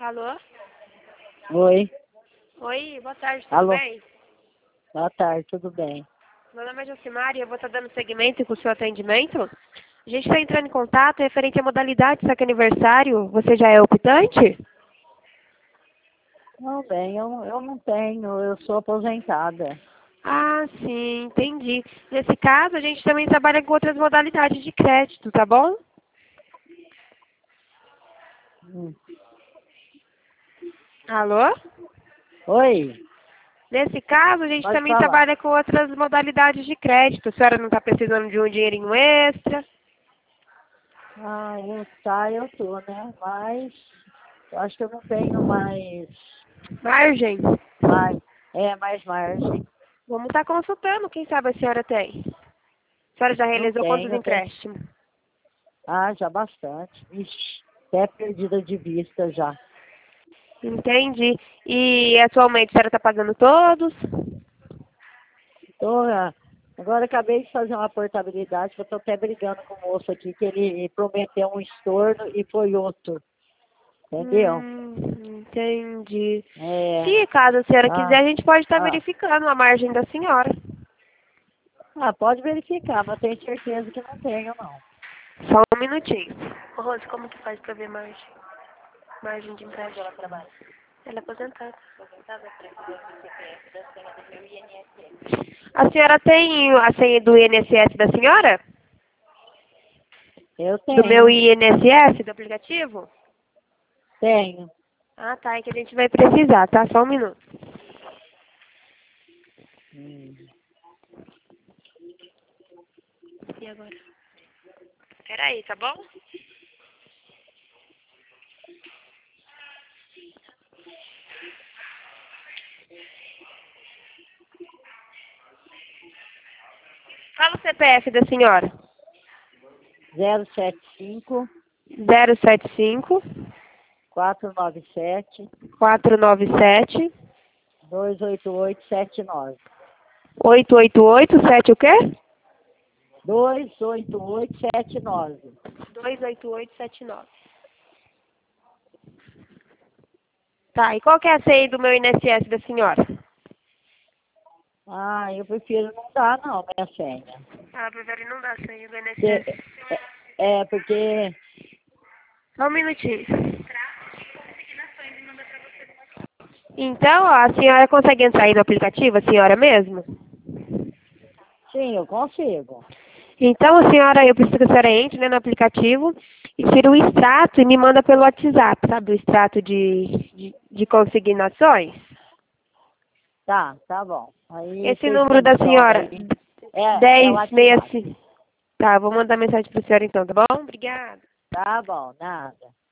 Alô? Oi. Oi, boa tarde, tudo Alô. bem? Boa tarde, tudo bem? Meu nome é Josimar e eu vou estar dando seguimento com o seu atendimento. A gente está entrando em contato referente à modalidade saque aniversário. Você já é optante? Não, bem, eu não tenho, eu sou aposentada. Ah, sim, entendi. Nesse caso, a gente também trabalha com outras modalidades de crédito, tá bom? Hum. Alô? Oi, Nesse caso, a gente pode também falar. trabalha com outras modalidades de crédito. A senhora não está precisando de um dinheirinho extra? Ah, eu tô, né? Mas eu acho que eu não tenho Margem? mais, mais margem. Vamos estar consultando, quem sabe a senhora tem. A senhora já Não realizou quantos tenho, tem. empréstimos? Ah, já bastante. Ixi, até perdida de vista já. Entendi. E atualmente a senhora está pagando todos? Tô, agora acabei de fazer uma portabilidade, que eu tô até brigando com o moço aqui, que ele prometeu um estorno e foi outro. Entendeu? Entendi. É. Se caso a senhora quiser, Ah, a gente pode estar ah, verificando a margem da senhora. pode verificar, mas tenho certeza que não tenho, não. Só um minutinho. Ô, Rose, como que faz para ver margem? Margem de empréstimo. Onde ela trabalha? Ela é aposentada. Aposentada, precisa do CPF da senha do meu INSS. A senhora tem a senha do INSS da senhora? Eu Do meu tenho, INSS, do aplicativo? tenho. Ah, tá. É que a gente vai precisar, tá? Só um minuto. Hum. E agora? Peraí, tá bom? Fala o CPF da senhora. 075 075 497 497 28879. 888 7 o quê? 28879. 28879. Tá, e qual que é a senha do meu INSS da senhora? Ah, eu prefiro não dar, não, minha senha. Ah, prefere não dar a senha do Porque, INSS. porque Só um minutinho. Então, ó, a senhora consegue entrar aí no aplicativo, a senhora mesmo? sim, eu consigo. Então, a senhora, eu preciso que a senhora entre, né, no aplicativo e tire o extrato e me manda pelo WhatsApp, sabe? O extrato de consignações. Tá bom. Aí Esse vocês número me da mandam senhora, aí. É o WhatsApp. 1065. Tá, vou mandar mensagem para a senhora então, tá bom? Obrigada. Tá bom, nada.